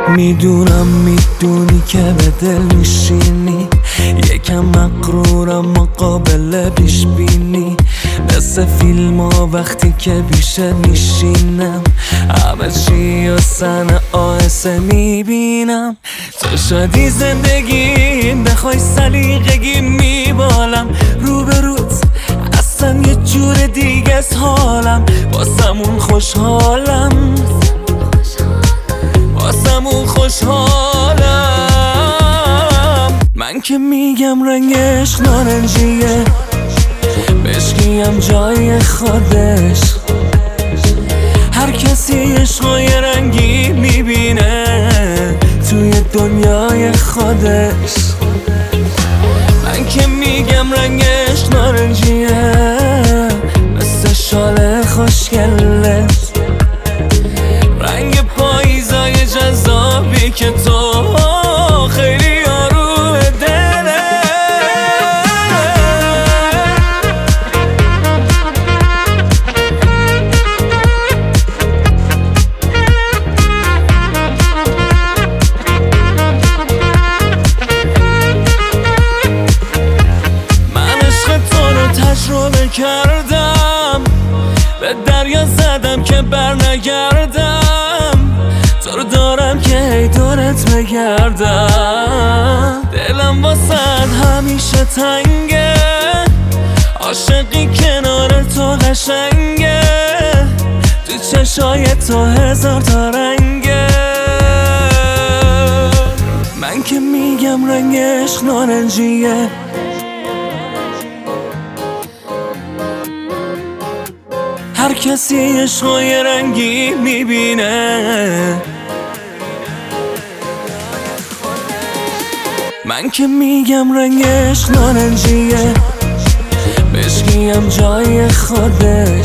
میدونی که به دل میشینی، یکم مغرورم مقابل پیش بینی. مثل فیلم ها وقتی که پیشه میشینم، همه چی و سن آهسته میبینم. تو شدی زندگیم، بخوای سلیقگی میبالم. روبروت اصلا یه جور دیگه است حالم، واسمون خوشحالم، واسمون خوشحالم. من که میگم رنگش نارنجیه، بشکیم جای خودش. هر کسی عشقای رنگی میبینه توی دنیای خودش. من که میگم رنگش نارنجیه، مثل شال خوشگلت، رنگ پاییزای جذابی که تو خیلی آروم دله. من عشق تو رو تجربه کردم، به دریا زدم که بر نگردم. تو رو دارم که هی دورت بگردم. دلم واسد همیشه تنگه، عاشقی کنار تو قشنگه. تو چشای تو هزار تا رنگه. من که میگم رنگش نارنجیه، هر کسی عشقای رنگی میبینه. من که میگم رنگش نارنجیه، بشکیم جای خودش.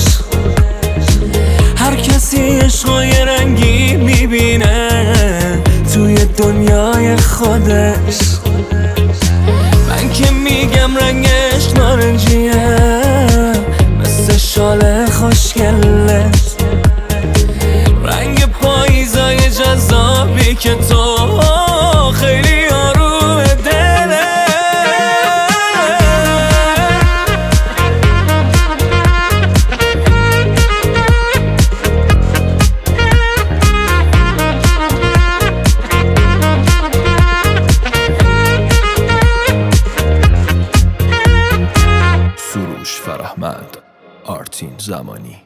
هر کسی عشقای رنگی میبینه توی دنیای خودش. من که میگم رنگش نارنجیه، مثل شال خوشگلت، رنگ پاییزای جذابی که تو خیلی آروم دله. سروش فرهمند، آرتین زمانی.